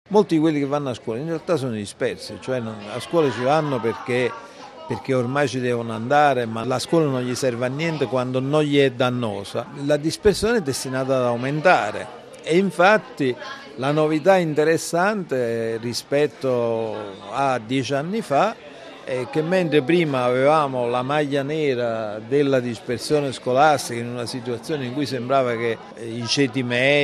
Molti di quelli che vanno a scuola in realtà sono dispersi, cioè a scuola ci vanno perché ormai ci devono andare, ma la scuola non gli serve a niente quando non gli è dannosa. La dispersione è destinata ad aumentare e infatti la novità interessante rispetto a 10 anni fa è che mentre prima avevamo la maglia nera della dispersione scolastica in una situazione in cui sembrava che i ceti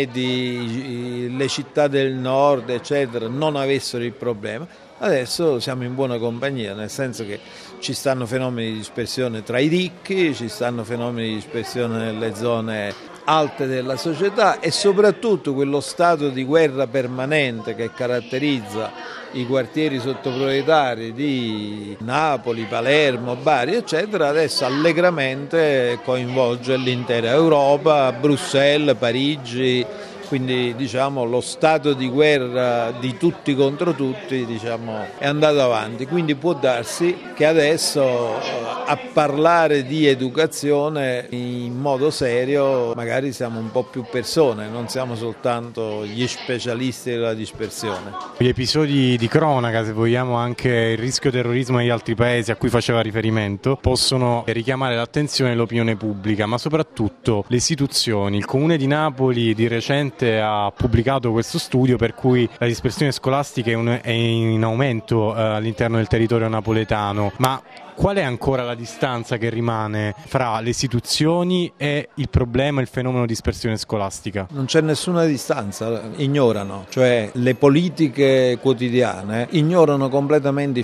medi, le città del nord, eccetera, non avessero il problema, adesso siamo in buona compagnia, nel senso che ci stanno fenomeni di dispersione tra i ricchi, ci stanno fenomeni di dispersione nelle zone alte della società e soprattutto quello stato di guerra permanente che caratterizza i quartieri sottoproletari di Napoli, Palermo, Bari, eccetera, adesso allegramente coinvolge l'intera Europa, Bruxelles, Parigi. Quindi diciamo lo stato di guerra di tutti contro tutti è andato avanti, quindi può darsi che adesso a parlare di educazione in modo serio magari siamo un po' più persone, non siamo soltanto gli specialisti della dispersione. Gli episodi di cronaca, se vogliamo anche il rischio terrorismo negli altri paesi a cui faceva riferimento, possono richiamare l'attenzione dell'opinione pubblica, ma soprattutto le istituzioni. Il Comune di Napoli di recente ha pubblicato questo studio per cui la dispersione scolastica è in aumento all'interno del territorio napoletano, ma qual è ancora la distanza che rimane fra le istituzioni e il problema, il fenomeno di dispersione scolastica? Non c'è nessuna distanza, ignorano, cioè le politiche quotidiane ignorano completamente il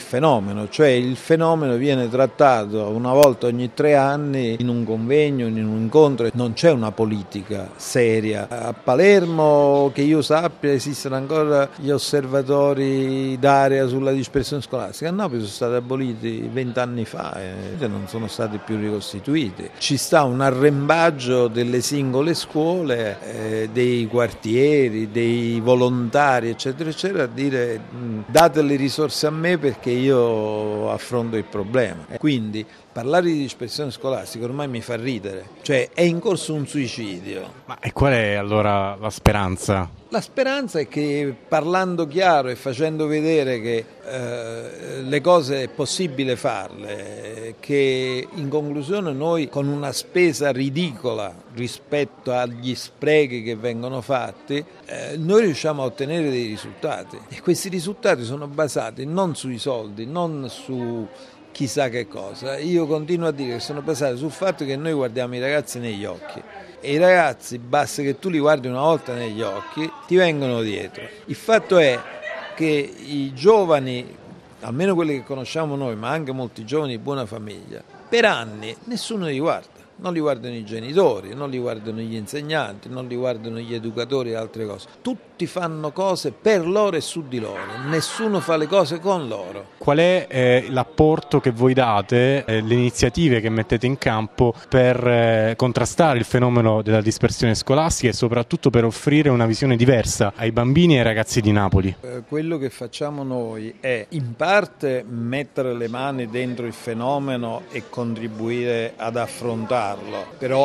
fenomeno viene trattato una volta ogni 3 anni in un convegno, in un incontro, non c'è una politica seria. A Palermo, che io sappia, esistono ancora gli osservatori d'area sulla dispersione scolastica, a Napoli sono stati aboliti 20 anni fa e non sono stati più ricostituiti. Ci sta un arrembaggio delle singole scuole, dei quartieri, dei volontari, eccetera, eccetera, a dire date le risorse a me perché io affronto il problema. Quindi parlare di dispersione scolastica ormai mi fa ridere, cioè è in corso un suicidio. Ma e qual è allora la speranza? La speranza è che parlando chiaro e facendo vedere che le cose è possibile farle, che in conclusione noi con una spesa ridicola rispetto agli sprechi che vengono fatti, noi riusciamo a ottenere dei risultati e questi risultati sono basati non sui soldi, non su chissà che cosa. Io continuo a dire che sono basati sul fatto che noi guardiamo i ragazzi negli occhi e i ragazzi basta che tu li guardi una volta negli occhi ti vengono dietro. Il fatto è che i giovani, almeno quelli che conosciamo noi, ma anche molti giovani di buona famiglia, per anni nessuno li guarda. Non li guardano i genitori, non li guardano gli insegnanti, non li guardano gli educatori e altre cose. Tutti fanno cose per loro e su di loro, nessuno fa le cose con loro. Qual è l'apporto che voi date, le iniziative che mettete in campo per contrastare il fenomeno della dispersione scolastica e soprattutto per offrire una visione diversa ai bambini e ai ragazzi di Napoli? Quello che facciamo noi è in parte mettere le mani dentro il fenomeno e contribuire ad affrontarlo. Però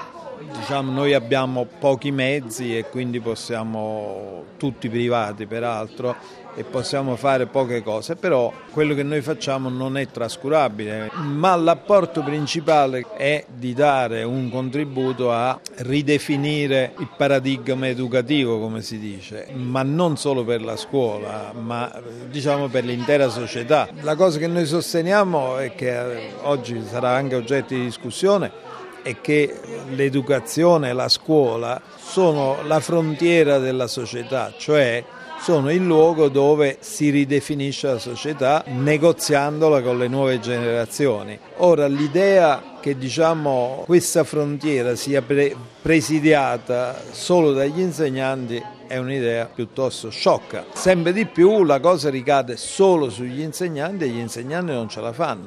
noi abbiamo pochi mezzi e quindi possiamo, tutti privati peraltro, e possiamo fare poche cose, però quello che noi facciamo non è trascurabile, ma l'apporto principale è di dare un contributo a ridefinire il paradigma educativo, come si dice, ma non solo per la scuola, ma per l'intera società. La cosa che noi sosteniamo è che oggi sarà anche oggetto di discussione è che l'educazione e la scuola sono la frontiera della società, cioè sono il luogo dove si ridefinisce la società negoziandola con le nuove generazioni. Ora l'idea che questa frontiera sia presidiata solo dagli insegnanti è un'idea piuttosto sciocca. Sempre di più la cosa ricade solo sugli insegnanti e gli insegnanti non ce la fanno.